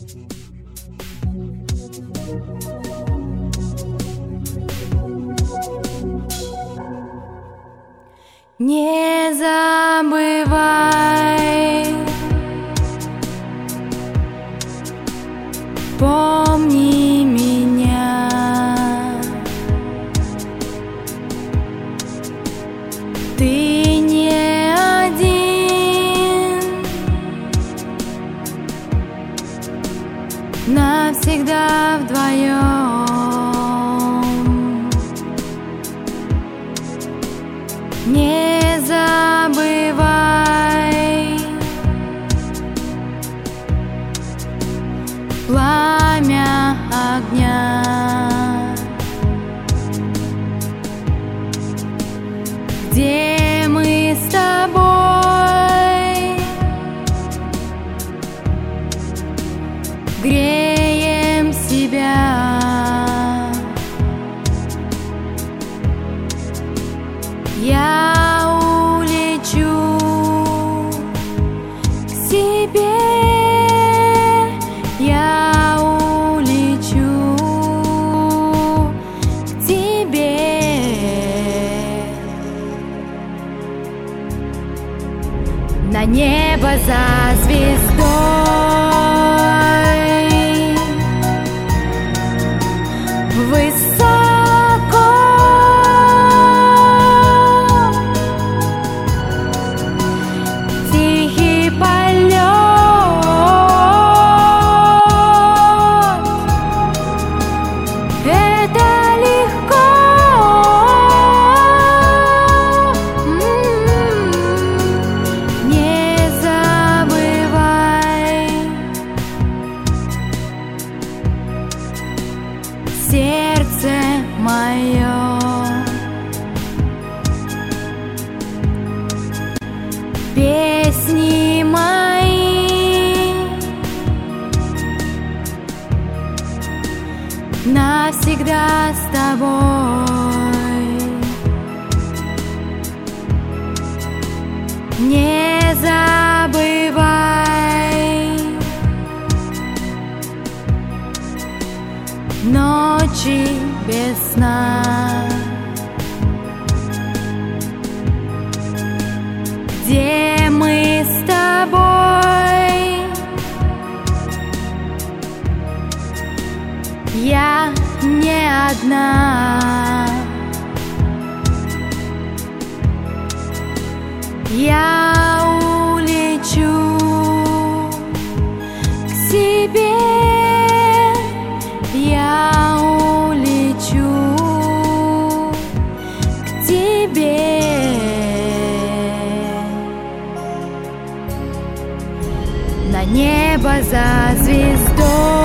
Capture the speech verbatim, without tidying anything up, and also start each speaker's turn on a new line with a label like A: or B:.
A: Не забывай, помни меня. Ты не один, навсегда вдвоем. Не забывай, пламя огня, где мы с тобой греем себя. Я улечу к себе, я улечу к тебе. На небо за звездой, высоко. Тихий полет, это легко. Не забывай, сердце мое, песни мои навсегда с тобой. Не забывай, ночи без сна, где мы с тобой. Я не одна, я улечу к себе, я улечу к тебе. На небо за звездой,